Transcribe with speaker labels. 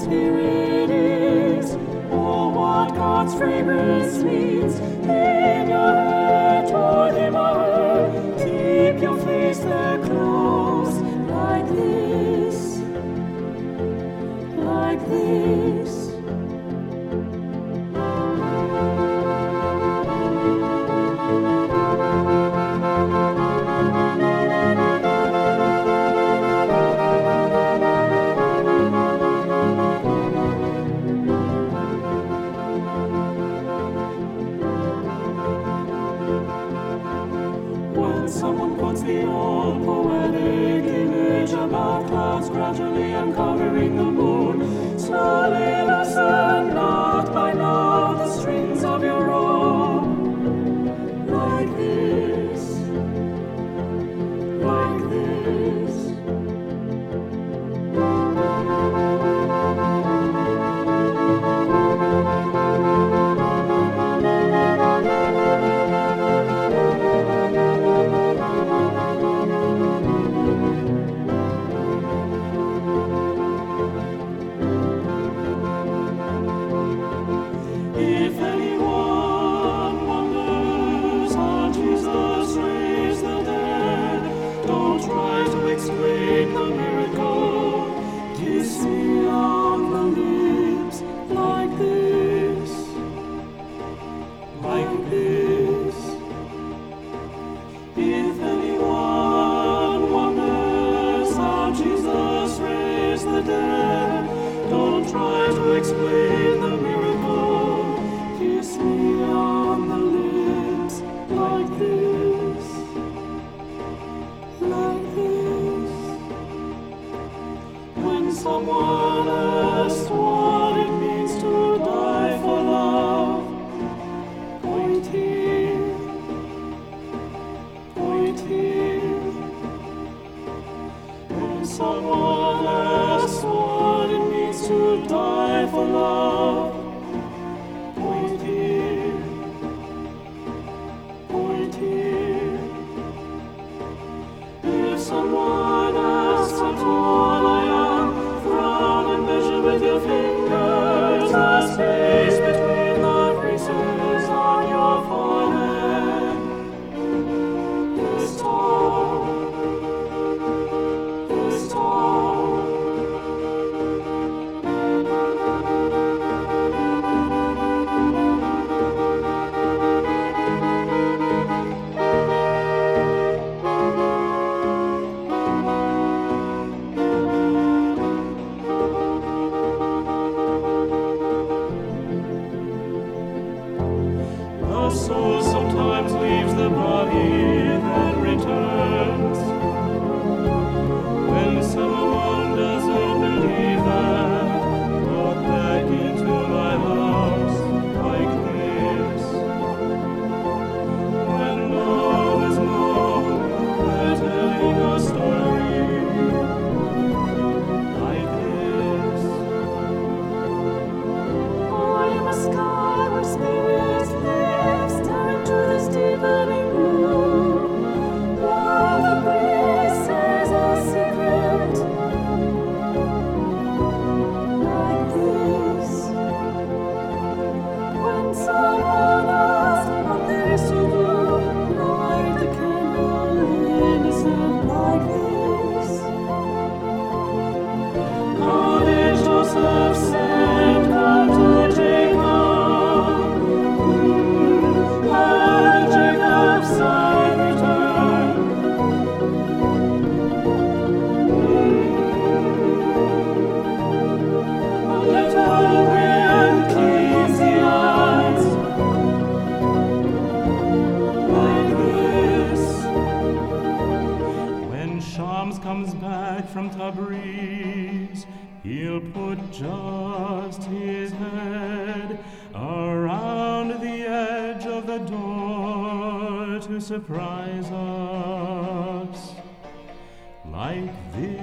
Speaker 1: Spirit is, or what God's fragrance means. In your heart toward Him or her, keep your face there close, like this, like this. When someone puts the old poetic image about clouds gradually uncovering the moon, slowly loosen knot by knot the strings of your own, like this, like this. If anyone wonders how Jesus raised the dead, don't try to explain the miracle. Kiss me on the lips, like this, like this. If anyone wonders how Jesus raised the dead, don't try to explain the miracle. Kiss me on the lips, like this, like this. When someone asks what it means to die for love, point here, point here. When someone asks what it means to die for love, point here, point here. If someone asks how tall I am, frown and measure with your fingers the space between the creases on your forehead. Is tall, is tall. The soul sometimes leaves the body, then returns. When someone doesn't believe that, brought back into my house, like this. When love is known, they're telling a story, like this. I am a sky where spirits live, staring to this deepening blue, while the breeze says a secret, like this. When someone asks what there is to do, light the candle innocent, like this. How did Joseph send God to Jacob? How did Jacob's side return? A little wind cleans the eyes, like this. When Shams comes back from Tabriz, he'll put just his head around the edge of the door to surprise us, like this.